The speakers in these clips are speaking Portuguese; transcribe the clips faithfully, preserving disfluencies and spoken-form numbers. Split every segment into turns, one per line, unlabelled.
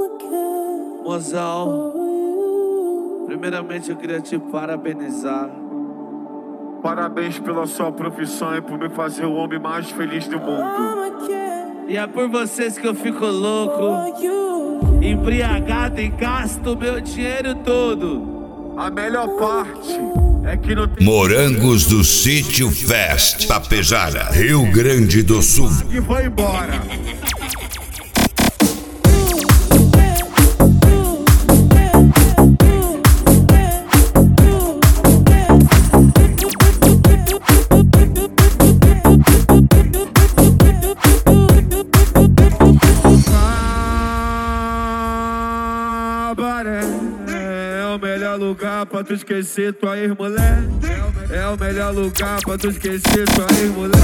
Mozão, primeiramente eu queria te parabenizar.
Parabéns pela sua profissão e por me fazer o homem mais feliz do mundo.
E é por vocês que eu fico louco, embriagado e gasto o meu dinheiro todo.
A melhor parte é que não tem...
Morangos do Sítio Fest, Tapejara, Rio Grande do Sul.
Que foi embora. É o melhor lugar pra tu esquecer tua ex-mulher. É o melhor lugar pra tu esquecer tua ex-mulher.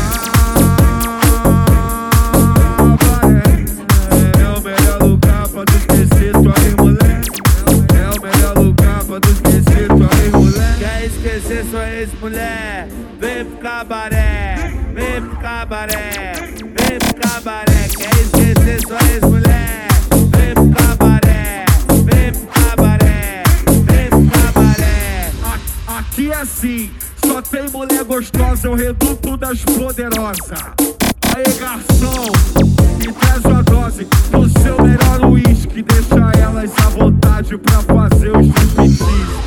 É o melhor lugar pra tu esquecer tua ex-mulher. É o melhor lugar pra tu esquecer tua ex-mulher.
Quer esquecer sua ex-mulher? Vem pro cabaré, vem pro cabaré, vem pro cabaré. Quer esquecer sua ex-mulher? Vem pro cabaré, vem pro cabaré, vem pro cabaré.
Aqui é assim, só tem mulher gostosa, é o reduto das poderosas. Aí garçom, me traz uma dose do seu melhor uísque, deixa elas à vontade pra fazer os striptease.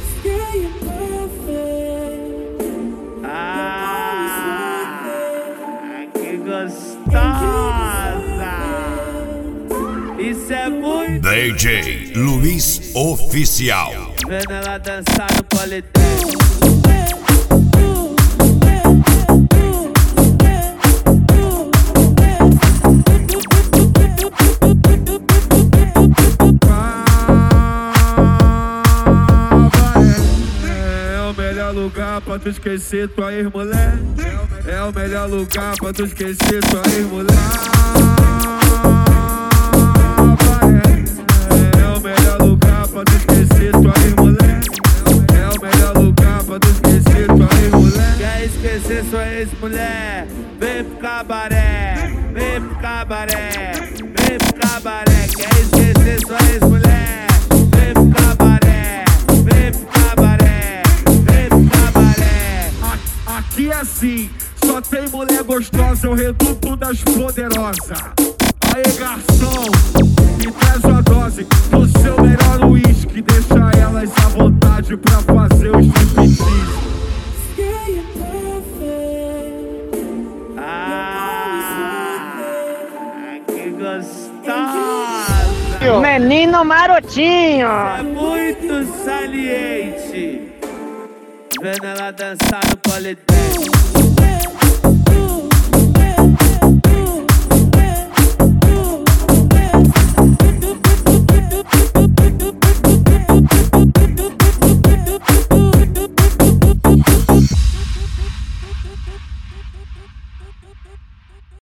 Gostosa. Isso é muito.
D J Luiz Oficial.
Vendo ela dançar no politécnico.
É o melhor lugar pra tu esquecer tua ex-mulher. É o melhor lugar pra tu esquecer tua ex-mulher. É o melhor lugar pra tu esquecer tua ex-mulher. É o melhor lugar pra tu esquecer tua ex-mulher.
Quer esquecer sua ex-mulher? Vem pro cabaré, vem pro cabaré, vem pro cabaré. Quer esquecer sua ex-mulher? Vem pro cabaré, vem pro cabaré, vem pro cabaré.
Aqui é assim, só tem mulher gostosa, é o reduto das poderosas. Aí garçom, me traz uma dose do seu melhor uísque, deixa elas à vontade pra fazer os striptease.
Ah, que gostosa.
Menino marotinho.
É muito saliente. Vendo ela dançar no politécnico.